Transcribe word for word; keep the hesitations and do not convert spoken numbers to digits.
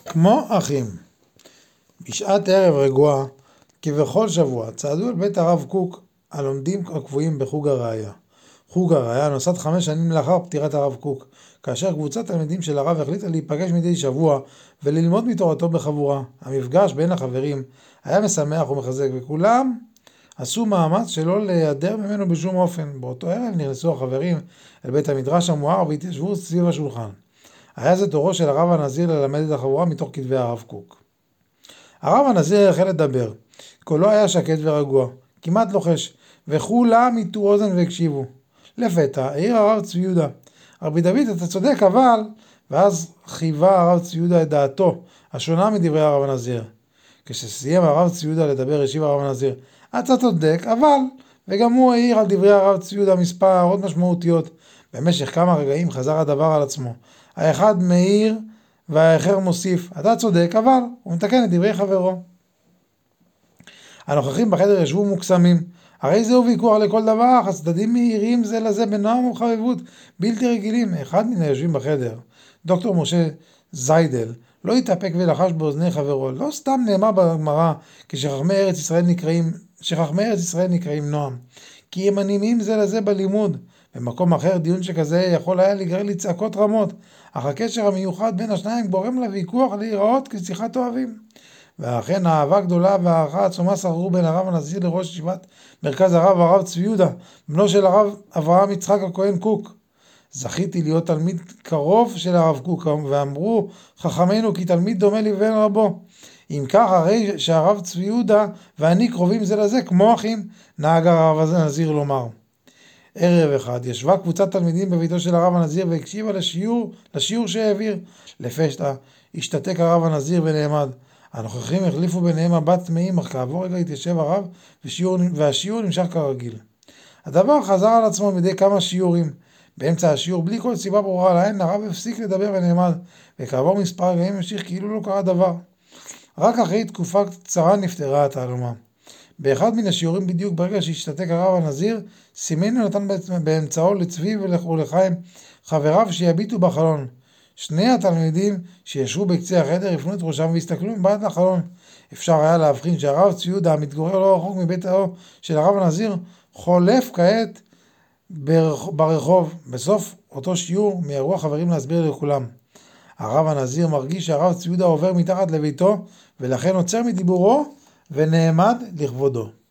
כמו אחים. בשעת ערב רגועה, כבכל שבוע, צעדו אל בית הרב קוק הלומדים הקבועים בחוג הראייה. חוג הראייה נוסד חמש שנים לאחר פטירת הרב קוק, כאשר קבוצת תלמידים של הרב החליטה להיפגש מדי שבוע וללמוד מתורתו בחבורה. המפגש בין החברים היה משמח ומחזק, וכולם עשו מאמץ שלא להיעדר ממנו בשום אופן. באותו ערב נכנסו החברים אל בית המדרש המואר והתיישבו סביב השולחן. היה זה תורו של הרב הנזיר ללמד את החבורה מתוך כתבי הרב קוק. הרב הנזיר החל לדבר. קולו היה שקט ורגוע, כמעט לוחש, וכולם הטו אוזן והקשיבו. לפתע העיר הרב צבי יהודה, רבי דוד, אתה צודק, אבל... ואז חיווה הרב צבי יהודה את דעתו, השונה מדברי הרב הנזיר. כשסיים הרב צבי יהודה לדבר, השיב הרב הנזיר, אתה צודק, אבל... וגם הוא העיר על דברי הרב צבי יהודה מספר הערות משמעותיות. במשך כמה רגעים חזר הדבר על עצמו. האחד מעיר והאחר מוסיף, אתה צודק, אבל הוא מתקן את דברי חברו. הנוכחים בחדר ישבו מוקסמים. הרי זהו ויכוח לכל דבר, הצדדים מהירים זה לזה בנועם ובחביבות בלתי רגילים. אחד מן היושבים בחדר, דוקטור משה זיידל, לא התאפק ולחש באוזני חברו. לא סתם נאמר בגמרא כשחכמי ארץ ישראל נקראים, שחכמי ארץ ישראל נקראים נועם, כי הם אנימים זה לזה בלימוד. במקום אחר דיון שכזה יכול היה לגרר לצעקות רמות, אך הקשר המיוחד בין השניים גורם לוויכוח להיראות כשיחת אוהבים. ואכן האהבה גדולה והערכה עצומה שררו בין הרב הנזיר לראש ישיבת מרכז הרב הרב צבי יהודה, בנו של הרב אברהם יצחק הכהן קוק. זכיתי להיות תלמיד קרוב של הרב קוק, ואמרו חכמינו כי תלמיד דומה לבן רבו. אם כך, הרי שהרב צבי יהודה ואני קרובים זה לזה כמו אחים, נהג הרב הנזיר לומר. ערב אחד ישבה קבוצת תלמידים בביתו של הרב הנזיר והקשיבה לשיעור, לשיעור שהעביר. לפשטה השתתק הרב הנזיר ונעמד. הנוכחים החליפו ביניהם מבט תמהים, אך כעבור רגע התיישב הרב ושיעור, והשיעור נמשך כרגיל. הדבר חזר על עצמו מדי כמה שיעורים. באמצע השיעור, בלי כל סיבה ברורה לעין, הרב הפסיק לדבר ונעמד, וכעבור מספר רגעים המשיך כאילו לא קרה דבר. רק אחרי תקופה קצרה נפטרה התעלומה. באחד מן השיעורים בדיוק ברגע שהשתתק הרב הנזיר, סימן ונתן באמצעו לצבי ולחיים חבריו שיביטו בחלון. שני התלמידים שישבו בקצה החדר הפנו את ראשם והסתכלו מבעד לחלון. אפשר היה להבחין שהרב צבי יהודה המתגורר לא רחוק מבית האור של הרב הנזיר חולף כעת ברחוב. בסוף אותו שיעור מיהרו החברים להסביר לכולם. הרב הנזיר מרגיש שהרב צבי יהודה עובר מתחת לביתו, ולכן עוצר מדיבורו ונעמד לכבודו.